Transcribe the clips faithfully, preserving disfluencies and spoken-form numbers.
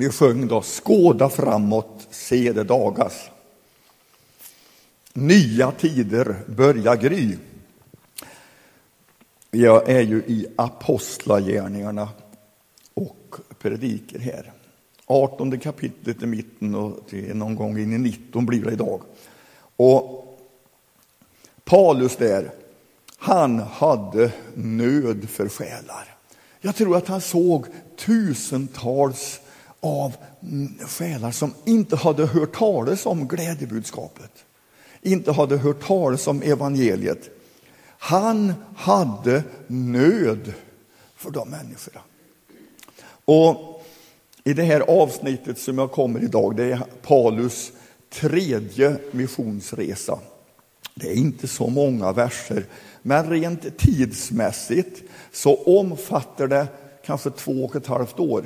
Vi sjöng då: skåda framåt, se det dagas. Nya tider börjar gry. Jag är ju i apostlagärningarna och prediker här. artonde kapitlet i mitten och det är någon gång in i nitton blir det idag. Och Paulus där, han hade nöd för själar. Jag tror att han såg tusentals av själar som inte hade hört talas om glädjebudskapet. Inte hade hört talas om evangeliet. Han hade nöd för de människorna. Och i det här avsnittet som jag kommer idag, det är Paulus tredje missionsresa. Det är inte så många verser, men rent tidsmässigt så omfattar det kanske två och ett halvt år.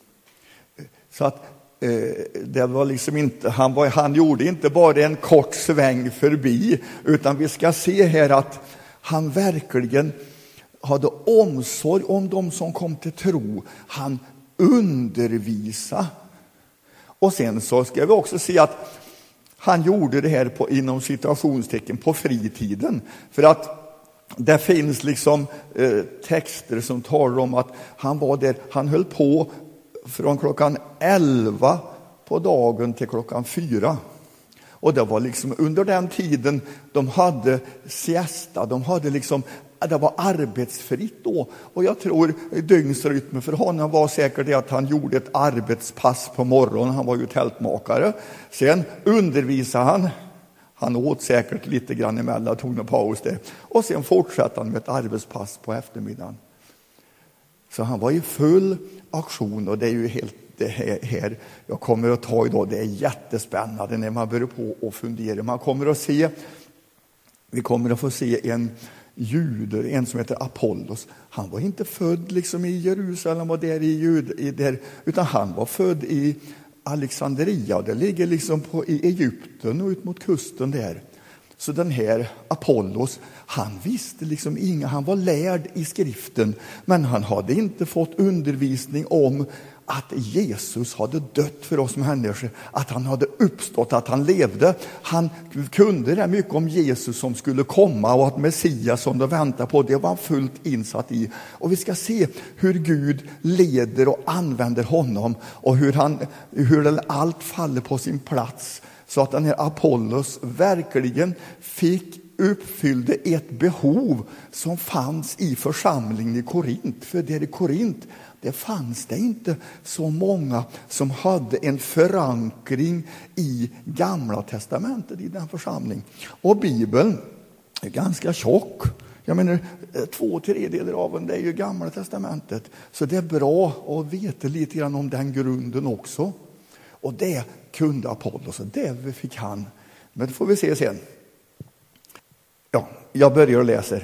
Så att eh, det var liksom inte, han, var, han gjorde inte bara en kort sväng förbi, utan vi ska se här att han verkligen hade omsorg om de som kom till tro. Han undervisade. Och sen så ska vi också se att han gjorde det här på, inom situationstecken på fritiden. För att det finns liksom eh, texter som talar om att han var där, han höll på från klockan elva på dagen till klockan fyra. Och det var liksom under den tiden de hade siesta, de hade liksom, det var arbetsfritt då. Och jag tror dygnsrytmen för honom var säkert det att han gjorde ett arbetspass på morgonen. Han var ju tältmakare. Sen undervisade han. Han åt säkert lite grann emellan, tog en paus där. Och sen fortsatte han med ett arbetspass på eftermiddagen. Så han var i full aktion, och det är ju helt det här jag kommer att ta idag. Det är jättespännande när man börjar på och fundera. Man kommer att se, vi kommer att få se en jude, en som heter Apollos. Han var inte född liksom i Jerusalem och där i Jud, i där, utan han var född i Alexandria. Det ligger liksom på, i Egypten och ut mot kusten där. Så den här Apollos, han visste liksom inga, han var lärd i skriften, men han hade inte fått undervisning om att Jesus hade dött för oss människor, att han hade uppstått, att han levde. Han kunde det mycket om Jesus som skulle komma och att Messias som de väntar på, det var han fullt insatt i. Och vi ska se hur Gud leder och använder honom och hur, han, hur allt faller på sin plats. Så att den här Apollos verkligen fick uppfyllde ett behov som fanns i församlingen i Korint. För där i Korint, det fanns det inte så många som hade en förankring i Gamla testamentet i den församlingen. Och Bibeln är ganska tjock. Jag menar, två tredjedelar av den, det är ju Gamla testamentet. Så det är bra att veta lite grann om den grunden också. Och det kunde Apollos, och det fick han. Men det får vi se sen. Ja, jag börjar och läser.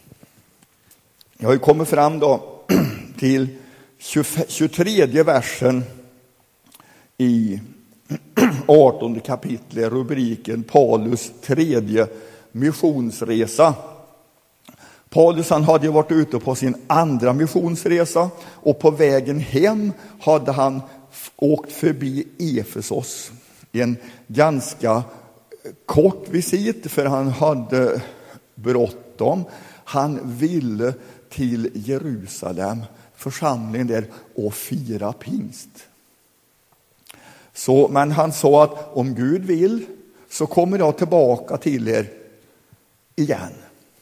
Jag har ju kommit fram då till tjugotredje versen i artonde kapitlet, rubriken Paulus tredje missionsresa. Paulus, han hade ju varit ute på sin andra missionsresa, och på vägen hem hade han åkt förbi Efesos. En ganska kort visit, för han hade bråttom. Han ville till Jerusalem, församlingen där, och fira pingst. Så, men han sa att om Gud vill så kommer jag tillbaka till er igen.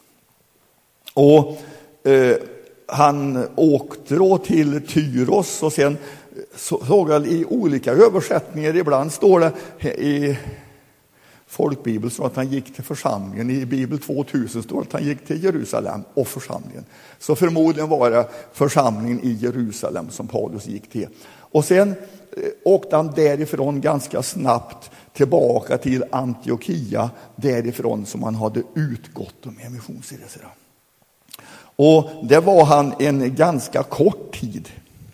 Och eh, han åkte då till Tyros, och sen så, såg jag i olika översättningar, ibland står det i folkbibeln så att han gick till församlingen, i Bibel tvåtusen står att han gick till Jerusalem och församlingen. Så förmodligen var det församlingen i Jerusalem som Paulus gick till. Och sen åkte han därifrån ganska snabbt tillbaka till Antiochia, därifrån som han hade utgått med missionsresorna. Och det var han en ganska kort tid.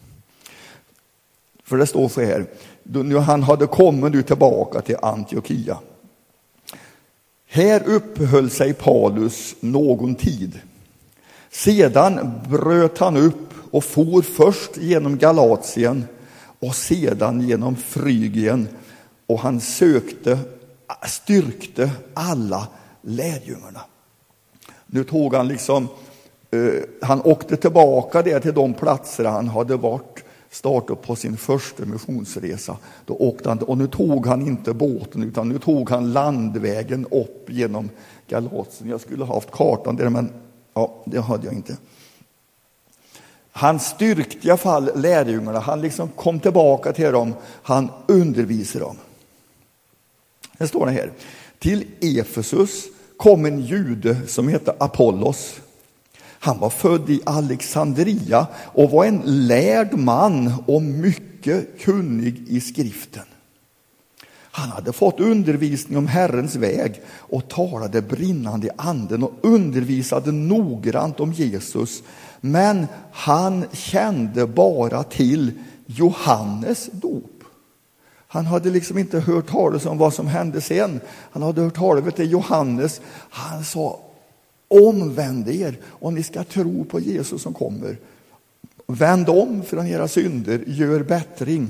För det står så här, nu han hade kommit nu tillbaka till Antiochia. Här uppehöll sig Paulus någon tid. Sedan bröt han upp och for först genom Galatien och sedan genom Frygien, och han sökte, styrkte alla lärjungarna. Nu tog han liksom, eh, han åkte tillbaka där till de platser han hade varit, startat på sin första missionsresa. Då åkte han, och nu tog han inte båten, utan nu tog han landvägen upp genom Galatien. Jag skulle ha haft kartan där, men ja, det hade jag inte. Han styrkte i alla fall lärjungarna. Han liksom kom tillbaka till dem. Han undervisade dem. Det står det här. Till Efesus kom en jude som heter Apollos. Han var född i Alexandria och var en lärd man och mycket kunnig i skriften. Han hade fått undervisning om Herrens väg och talade brinnande i anden och undervisade noggrant om Jesus. Men han kände bara till Johannes dop. Han hade liksom inte hört talas om vad som hände sen. Han hade hört talas om Johannes. Han sa: omvänd er och ni ska tro på Jesus som kommer. Vänd om från era synder, gör bättring.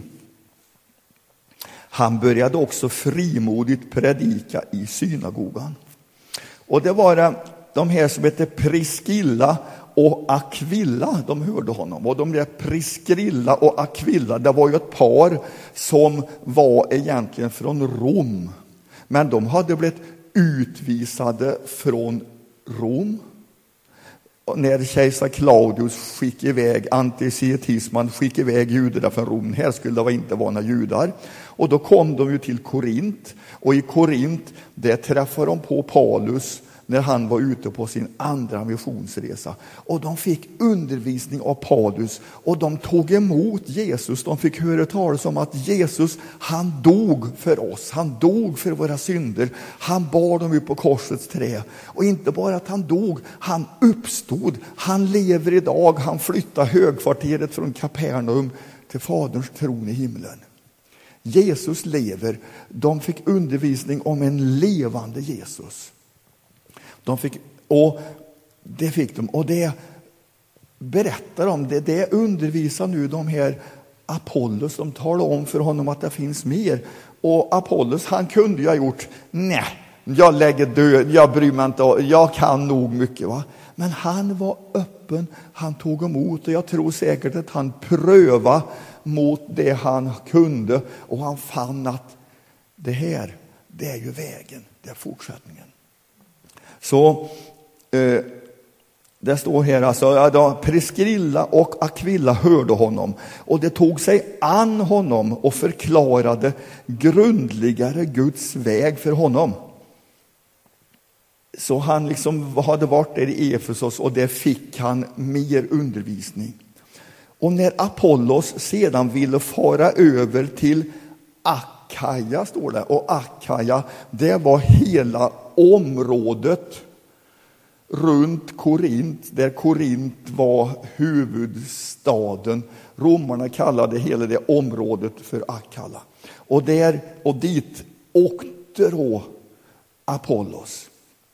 Han började också frimodigt predika i synagogan. Och det var de här som heter Priscilla och Aquila, de hörde honom. Och de där Priscilla och Aquila, det var ju ett par som var egentligen från Rom. Men de hade blivit utvisade från Rom. Och när kejsar Claudius skickade iväg antisemitismen, skickade iväg judarna från Rom. Här skulle det vara inte vara några judar. Och då kom de ju till Korint. Och i Korint, där träffade de på Paulus när han var ute på sin andra missionsresa. Och de fick undervisning av Paulus. Och de tog emot Jesus. De fick höra talas om att Jesus, han dog för oss. Han dog för våra synder. Han bar dem upp på korsets trä. Och inte bara att han dog, han uppstod. Han lever idag. Han flyttar högkvarteret från Kapernaum till Faderns tron i himlen. Jesus lever. De fick undervisning om en levande Jesus. De fick, och det fick de, och det berättar om det, det undervisar nu de här Apollos. De talar om för honom att det finns mer. Och Apollos, han kunde ju ha gjort, nej, jag lägger död, jag bryr mig inte, jag kan nog mycket, va. Men han var öppen, han tog emot, och jag tror säkert att han prövade mot det han kunde, och han fann att det här, det är ju vägen, det är fortsättningen. Så eh, det står här alltså, ja, Priscilla och Aquila hörde honom, och det tog sig an honom och förklarade grundligare Guds väg för honom. Så han liksom hade varit där i Efesos, och där fick han mer undervisning. Och när Apollos sedan ville fara över till Akaja, står det, och Akaja, det var hela området runt Korint, där Korint var huvudstaden. Romarna kallade hela det området för Akalla. Och där och dit åkte då Apollos.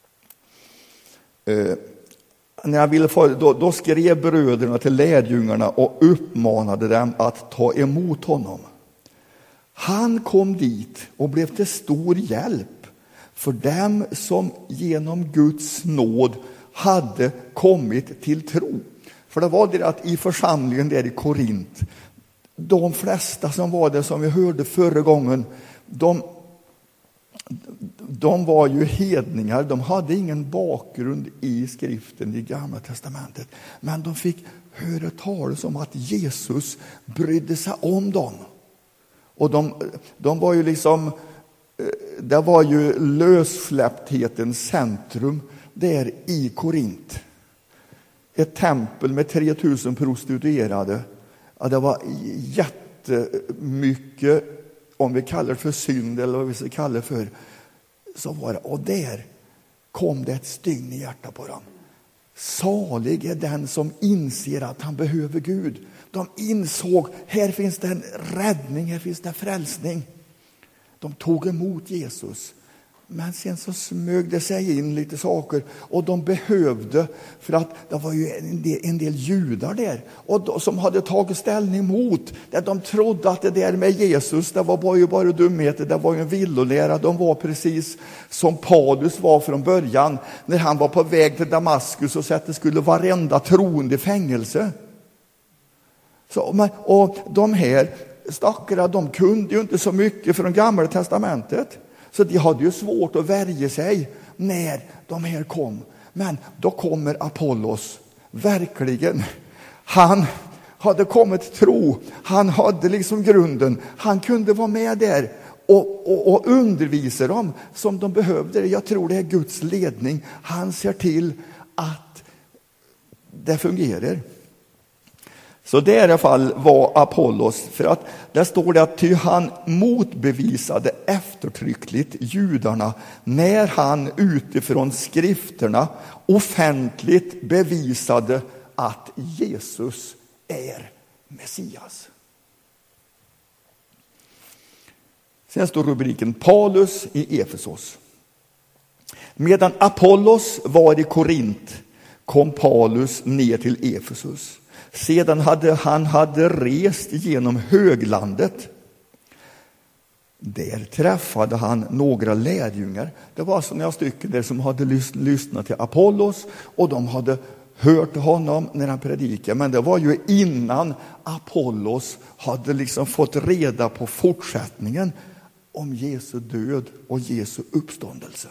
Eh, när jag ville få, då, då skrev bröderna till lärjungarna och uppmanade dem att ta emot honom. Han kom dit och blev till stor hjälp för dem som genom Guds nåd hade kommit till tro. För det var det att i församlingen där i Korint, de flesta som var där, som vi hörde förra gången, de, de var ju hedningar. De hade ingen bakgrund i skriften i Gamla testamentet. Men de fick höra talas om att Jesus brydde sig om dem. Och de, de var ju liksom, det var ju lössläppthetens centrum där i Korint. Ett tempel med tre tusen prostituerade. Ja, det var jättemycket, om vi kallar det för synd eller vad vi ska kalla det för. Så var det. Och där kom det ett stygn i hjärtat på dem. Salig är den som inser att han behöver Gud. De insåg, här finns det en räddning, här finns det frälsning. De tog emot Jesus. Men sen så smög det sig in lite saker och de behövde, för att det var ju en del, en del judar där och de, som hade tagit ställning mot det. De trodde att det där med Jesus, det var bara ju bara dumheter, det var ju en villolära. De var precis som Paulus var från början när han var på väg till Damaskus och så att det skulle varenda troende i fängelse. Så, men, och de här stackarna, de kunde ju inte så mycket från Gamla testamentet. Så de hade ju svårt att värja sig när de här kom. Men då kommer Apollos. Verkligen. Han hade kommit tro. Han hade liksom grunden. Han kunde vara med där och, och, och undervisa dem som de behövde. Jag tror det är Guds ledning. Han ser till att det fungerar. Så det i alla fall var Apollos, för att där står det att ty han motbevisade eftertryckligt judarna när han utifrån skrifterna offentligt bevisade att Jesus är Messias. Sen står rubriken Paulus i Efesos. Medan Apollos var i Korint kom Paulus ner till Efesus. Sedan hade han hade rest genom höglandet. Där träffade han några lärjungar. Det var alltså några stycken där som hade lys- lyssnat till Apollos och de hade hört honom när han predikade. Men det var ju innan Apollos hade liksom fått reda på fortsättningen om Jesu död och Jesu uppståndelse.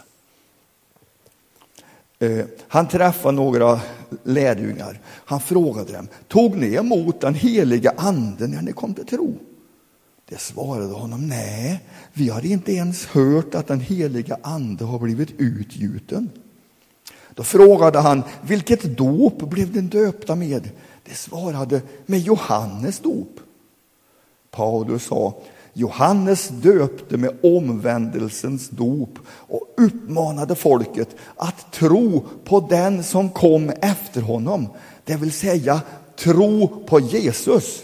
Eh, han träffade några lärjungar. Han frågade dem: tog ni emot den heliga anden när ni kom till tro? Det svarade honom: nej, vi har inte ens hört att den heliga ande har blivit utgjuten. Då frågade han: vilket dop blev den döpta med? Det svarade: med Johannes dop. Paulus sa: Johannes döpte med omvändelsens dop och uppmanade folket att tro på den som kom efter honom. Det vill säga tro på Jesus.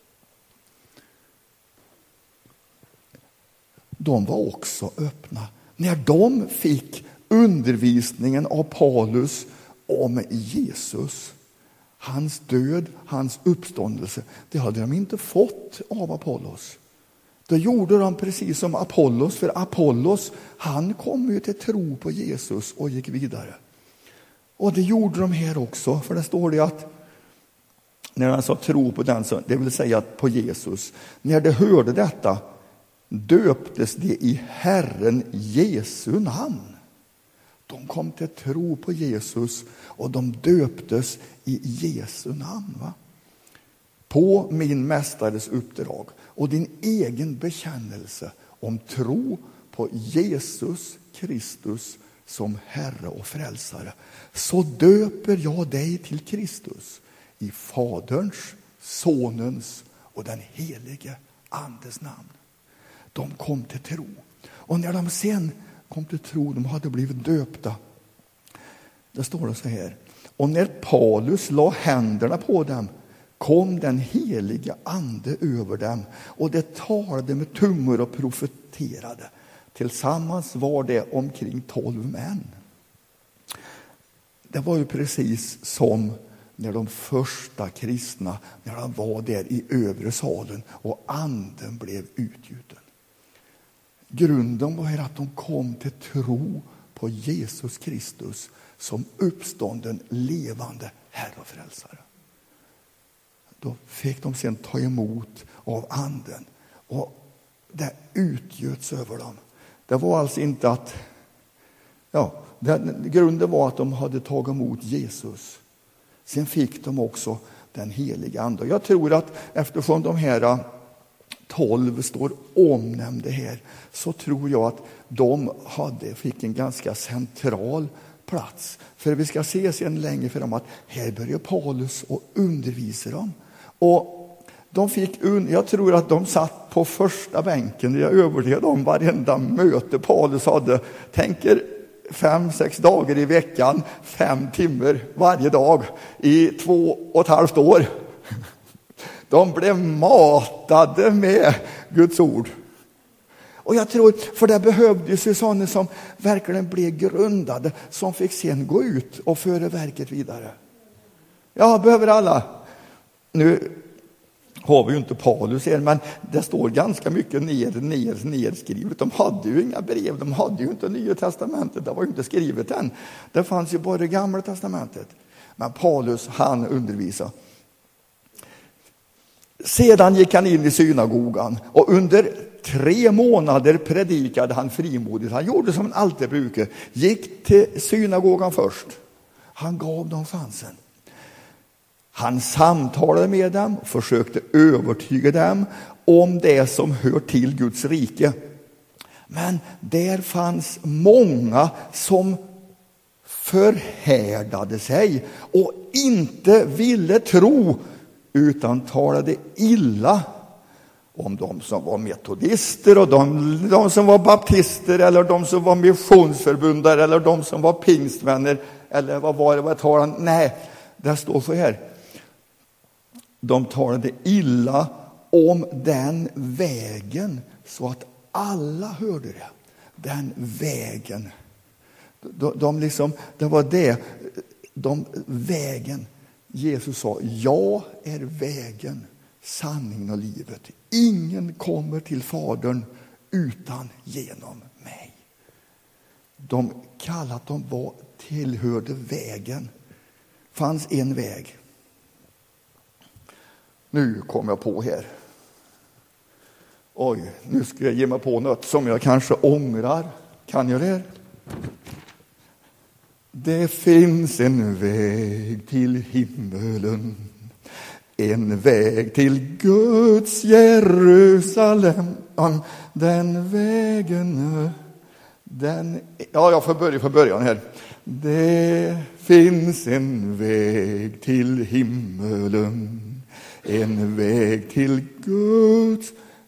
De var också öppna. När de fick undervisningen av Paulus om Jesus, hans död, hans uppståndelse, det hade de inte fått av Apollos. Då gjorde de precis som Apollos, för Apollos, han kom ju till tro på Jesus och gick vidare. Och det gjorde de här också, för det står det att när han sa tro på den, det vill säga på Jesus, när de hörde detta döptes de i Herren Jesu namn. De kom till tro på Jesus och de döptes i Jesu namn, va? På min mästares uppdrag och din egen bekännelse om tro på Jesus Kristus som Herre och frälsare, så döper jag dig till Kristus i Faderns, Sonens och den helige Andes namn. De kom till tro. Och när de sen kom till tro, de hade blivit döpta. Det står det så här: och när Paulus la händerna på dem kom den heliga ande över dem och det talade med tungor och profeterade. Tillsammans var det omkring tolv män. Det var ju precis som när de första kristna, när de var där i övre salen och anden blev utgjuten. Grunden var att de kom till tro på Jesus Kristus som uppstånden, levande Herre och frälsare. Då fick de sen ta emot av anden och det utgöts över dem. Det var alltså inte att, ja, det, grunden var att de hade tagit emot Jesus. Sen fick de också den heliga ande. Jag tror att eftersom de här tolv står omnämnda här, så tror jag att de hade, fick en ganska central plats. För vi ska se sen längre fram att här börjar Paulus och undervisa dem. Och de fick, jag tror att de satt på första bänken. Jag överlevde om varenda möte Paulus hade. Tänker fem, sex dagar i veckan, fem timmar varje dag i två och ett halvt år. De blev matade med Guds ord. Och jag tror, för det behövdes ju sådana som verkligen blev grundade, som fick sen gå ut och föra verket vidare. Jag behöver alla. Nu har vi ju inte Paulus här, men det står ganska mycket ner, ner, nedskrivet. De hade ju inga brev, de hade ju inte Nya testamentet, det var ju inte skrivet än. Det fanns ju bara det Gamla testamentet. Men Paulus, han undervisade. Sedan gick han in i synagogan och under tre månader predikade han frimodigt. Han gjorde som han alltid brukar. Gick till synagogan först. Han gav dem chansen. Han samtalade med dem och försökte övertyga dem om det som hör till Guds rike. Men där fanns många som förhärdade sig och inte ville tro, utan talade illa om de som var metodister och de, de som var baptister eller de som var missionsförbundare eller de som var pingstvänner eller vad var det, vad talade? Nej, det står så här. De talade illa om den vägen så att alla hörde det. Den vägen. De, de liksom, det var det. De vägen. Jesus sa, jag är vägen, sanningen och livet. Ingen kommer till Fadern utan genom mig. De kallade att de var, tillhörde vägen. Fanns en väg. Nu kom jag på här. Oj, nu ska jag ge mig på något som jag kanske ångrar. Kan jag det? Det finns en väg till himmelen. En väg till Guds Jerusalem. Den vägen, den... Ja, jag får börja från början här. Det finns en väg till himmelen. En väg till Guds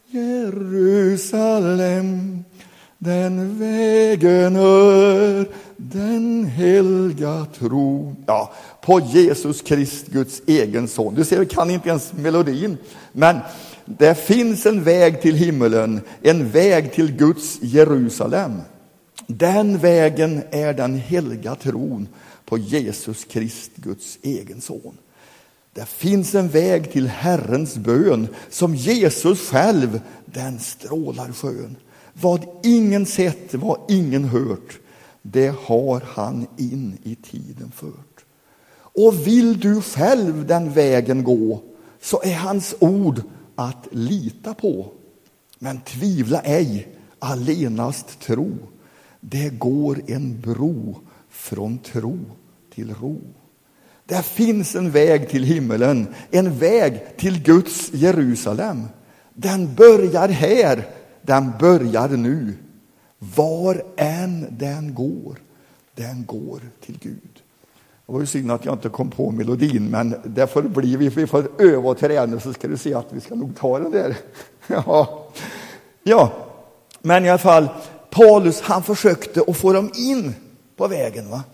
Jerusalem. Den vägen är den helga tro. Ja, på Jesus Krist, Guds egen son. Du ser, vi kan inte ens melodin. Men det finns en väg till himmelen. En väg till Guds Jerusalem. Den vägen är den helga tron på Jesus Krist, Guds egen son. Det finns en väg till Herrens bön som Jesus själv, den strålar skön. Vad ingen sett, vad ingen hört, det har han in i tiden fört. Och vill du själv den vägen gå, så är hans ord att lita på. Men tvivla ej, allenast tro. Det går en bro från tro till ro. Det finns en väg till himmelen, en väg till Guds Jerusalem. Den börjar här, den börjar nu. Var än den går, den går till Gud. Det var ju synd att jag inte kom på melodin, men det får bli, vi får öva och träna, så ska du se att vi ska nog ta den där. Ja, ja. Men i alla fall, Paulus, han försökte att få dem in på vägen, va?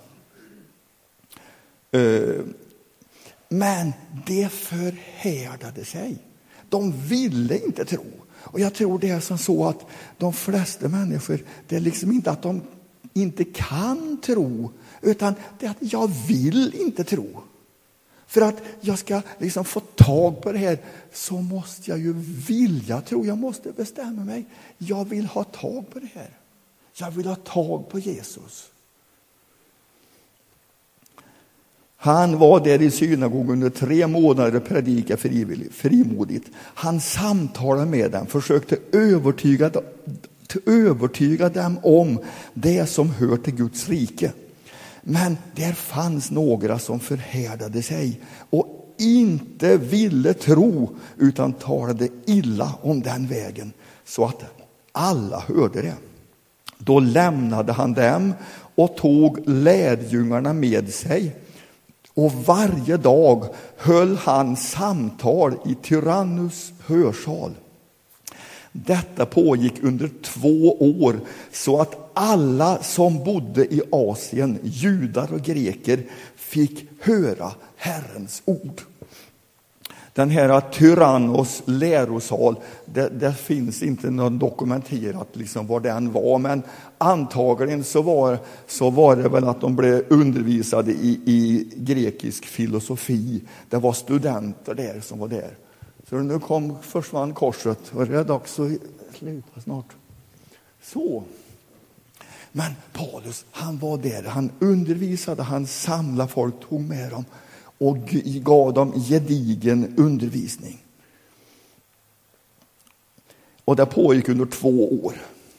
Men det förhärdade sig. De ville inte tro. Och jag tror det är som så att de flesta människor, det är liksom inte att de inte kan tro, utan det är att jag vill inte tro. För att jag ska liksom få tag på det här, så måste jag ju vilja tro. Jag måste bestämma mig. Jag vill ha tag på det här. Jag vill ha tag på Jesus. Han var där i synagogan under tre månader och predikade frimodigt. Han samtalade med dem, försökte övertyga, övertyga dem om det som hör till Guds rike. Men där fanns några som förhärdade sig och inte ville tro, utan talade illa om den vägen, så att alla hörde det. Då lämnade han dem och tog lärjungarna med sig. Och varje dag höll han samtal i Tyrannus hörsal. Detta pågick under två år, så att alla som bodde i Asien, judar och greker, fick höra Herrens ord. Den här Tyrannos lärosal, det, det finns inte något dokumenterat liksom vad den var, men antagligen så var, så var det väl att de blev undervisade i, i grekisk filosofi. Det var studenter där som var där. Så nu kom, försvann korset och det är dags att sluta snart. Så. Men Paulus, han var där, han undervisade, han samlade folk, tog med dem och gav dem gedigen undervisning. Och det pågick under två år.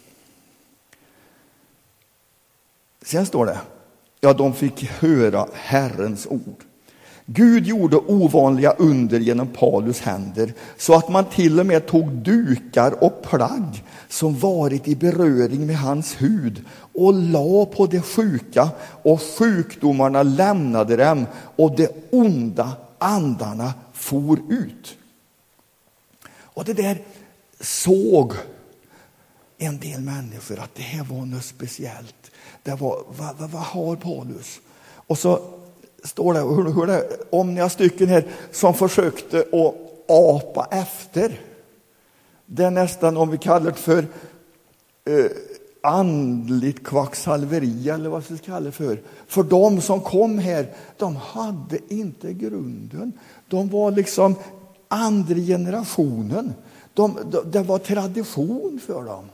Sen står det, ja, de fick höra Herrens ord. Gud gjorde ovanliga under genom Paulus händer, så att man till och med tog dukar och plagg som varit i beröring med hans hud och la på de sjuka, och sjukdomarna lämnade dem och de onda andarna for ut. Och det där såg en del människor att det här var något speciellt. Det var, vad, vad, vad har Paulus? Och så står det, hur, hur det om några stycken här som försökte att apa efter. Det är nästan, om vi kallar det för eh, andligt kvacksalveri, eller vad vi ska kalla det för. För de som kom här, de hade inte grunden. De var liksom andra generationen. De, de, det var tradition för dem.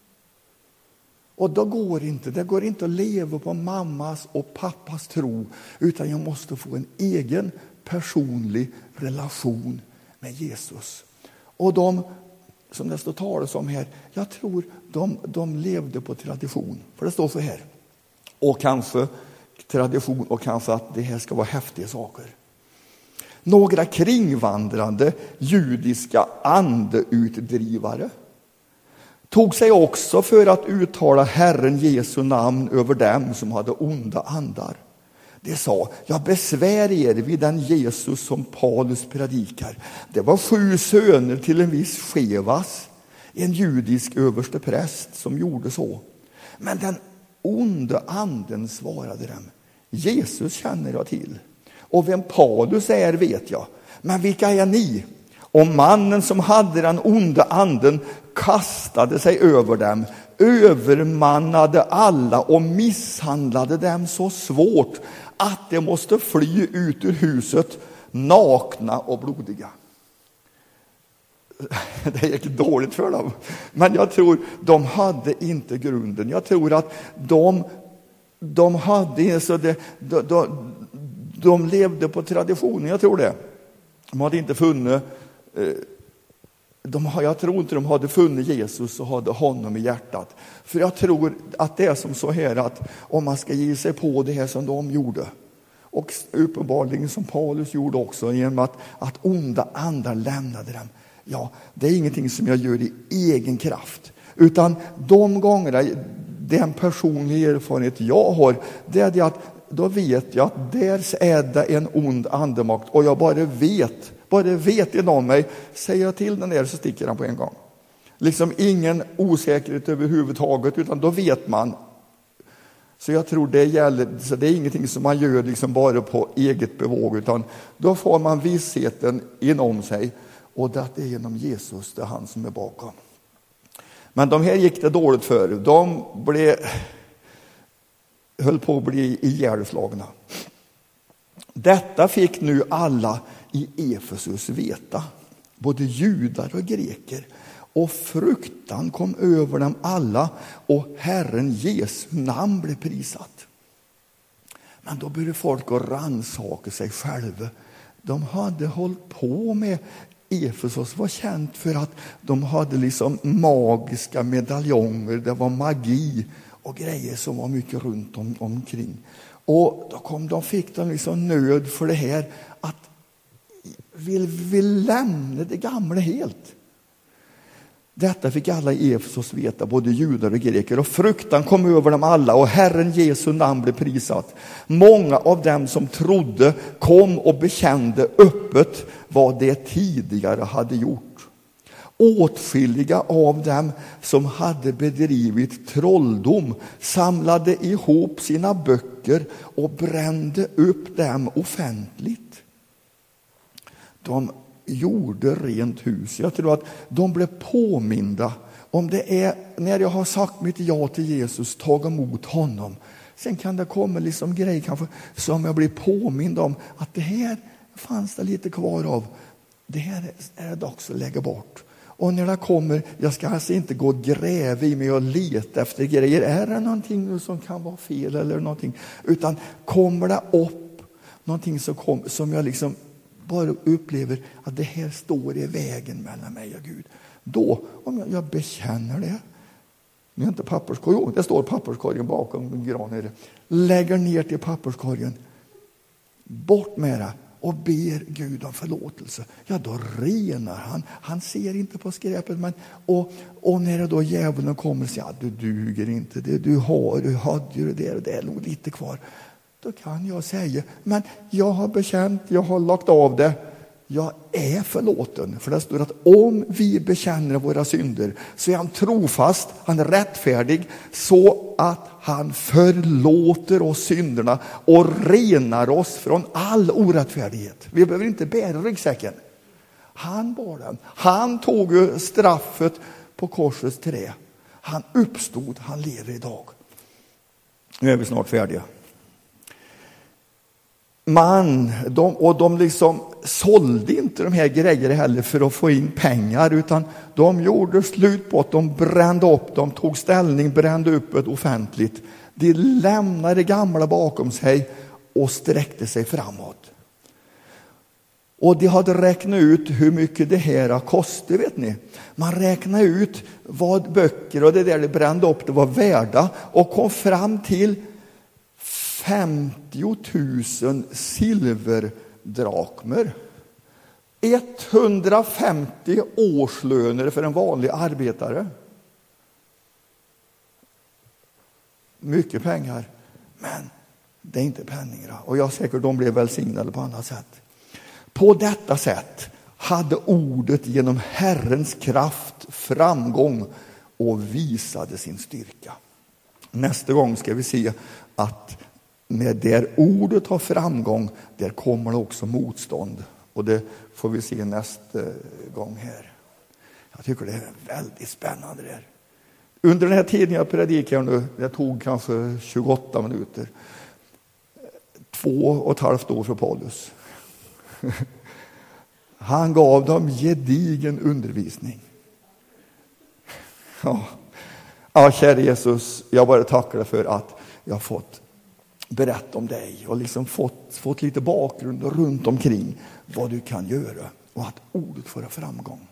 Och då går inte, det går inte att leva på mammas och pappas tro, utan jag måste få en egen personlig relation med Jesus. Och de, som det står talas om här, jag tror de, de levde på tradition. För det står så här, och kanske tradition och kanske att det här ska vara häftiga saker. Några kringvandrande judiska andeutdrivare tog sig också för att uttala Herren Jesu namn över dem som hade onda andar. Det sa, jag besvär er vid den Jesus som Paulus predikar. Det var sju söner till en viss Skevas, en judisk överste präst, som gjorde så. Men den onda anden svarade dem, Jesus känner jag till, och vem Paulus är vet jag, men vilka är ni? Och mannen som hade den onda anden kastade sig över dem, övermannade alla och misshandlade dem så svårt att de måste fly ut ur huset nakna och blodiga. Det gick dåligt för dem. Men jag tror de hade inte grunden. Jag tror att de, de hade så det, de, de, de levde på traditionen. Jag tror det. De hade inte funnit De, jag tror inte de hade funnit Jesus och hade honom i hjärtat. För jag tror att det är som så här att om man ska ge sig på det här som de gjorde, och uppenbarligen som Paulus gjorde också, genom att, att onda andar lämnade dem. Ja, det är ingenting som jag gör i egen kraft. Utan de gångerna, den personliga erfarenhet jag har, det är det att då vet jag att där är det en ond andemakt, och jag bara vet Bara vet inom mig, säger jag till den där så sticker han på en gång. Liksom ingen osäkerhet överhuvudtaget, utan då vet man. Så jag tror det gäller, så det är ingenting som man gör liksom bara på eget bevåg, utan då får man vissheten inom sig, och det är genom Jesus, det är han som är bakom. Men de här gick det dåligt för. De blev, höll på att bli ihjälslagna. Detta fick nu alla i Efesus veta, både judar och greker, och fruktan kom över dem alla, och Herren Jesu namn blev prisat. Men då började folk att rannsaka sig själva. De hade hållit på med, Efesus var känt för att de hade liksom magiska medaljonger, det var magi och grejer som var mycket runt om, omkring. Och då kom de, fick de liksom nöd för det här, att vill vi lämna det gamla helt. Detta fick alla i Efesos veta, både judar och greker, och fruktan kom över dem alla, och Herren Jesu namn blev prisat. Många av dem som trodde kom och bekände öppet vad det tidigare hade gjort. Åtskilliga av dem som hade bedrivit trolldom samlade ihop sina böcker och brände upp dem offentligt. De gjorde rent hus. Jag tror att de blev påminda om det är när jag har sagt mitt ja till Jesus, tagit emot honom. Sen kan det komma liksom grej kanske som jag blir påmind om att det här fanns det lite kvar av. Det här är det dags att lägga bort. Och när det kommer, jag ska alltså inte gå och gräva i mig och leta efter grejer. Är det någonting som kan vara fel eller någonting? Utan kommer det upp någonting som, kom, som jag liksom bara upplever att det här står i vägen mellan mig och Gud. Då, om jag, jag bekänner det. Nu är inte papperskorgen. Jo, det står papperskorgen bakom granen. Lägger ner till papperskorgen. Bort med det. Och ber Gud om förlåtelse. Ja, då renar han. Han ser inte på skräpet. Men, och, och när det då djävulen kommer och säger att du duger inte. Det du har, du hade ju det och det är nog lite kvar. Då kan jag säga, men jag har bekänt, jag har lagt av det. Jag är förlåten. För det står att om vi bekänner våra synder så är han trofast, han är rättfärdig så att han förlåter oss synderna och renar oss från all orättfärdighet. Vi behöver inte bära ryggsäcken. Han bar den. Han tog ju straffet på korsets trä. Han uppstod, han lever idag. Nu är vi snart färdiga. Man, de, och de liksom sålde inte de här grejerna heller för att få in pengar, utan de gjorde slut på att de brände upp, de tog ställning, brände upp det offentligt. De lämnade det gamla bakom sig och sträckte sig framåt. Och de hade räknat ut hur mycket det här kostade, vet ni. Man räknade ut vad böcker och det där de brände upp det var värda och kom fram till femtio tusen silverdrakmer. etthundrafemtio årslöner för en vanlig arbetare. Mycket pengar. Men det är inte penningar. Och jag är säker de blev välsignade på annat sätt. På detta sätt hade ordet genom Herrens kraft framgång och visade sin styrka. Nästa gång ska vi se att när där ordet har framgång, där kommer det också motstånd. Och det får vi se nästa gång här. Jag tycker det är väldigt spännande där. Under den här tiden jag predikar nu, det tog kanske tjugoåtta minuter. Två och ett halvt år för Paulus. Han gav dem gedigen undervisning. Ja, ja kära Jesus, jag bara tackar dig för att jag har fått berätta om dig och liksom fått, fått lite bakgrund runt omkring vad du kan göra och att ordet får framgång.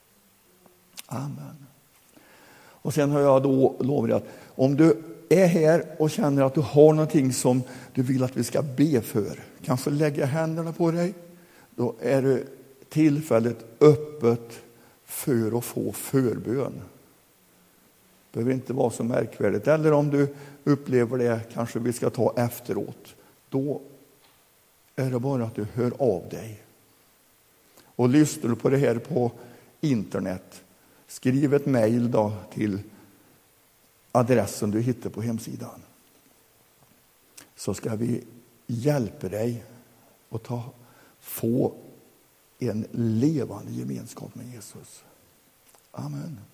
Amen. Och sen har jag då lovat att om du är här och känner att du har någonting som du vill att vi ska be för, kanske lägga händerna på dig, då är det tillfället öppet för att få förbön. Det behöver inte vara så märkvärdigt. Eller om du upplever det, kanske vi ska ta efteråt. Då är det bara att du hör av dig. Och lyssnar du på det här på internet, skriv ett mejl då till adressen du hittar på hemsidan. Så ska vi hjälpa dig att ta, få en levande gemenskap med Jesus. Amen.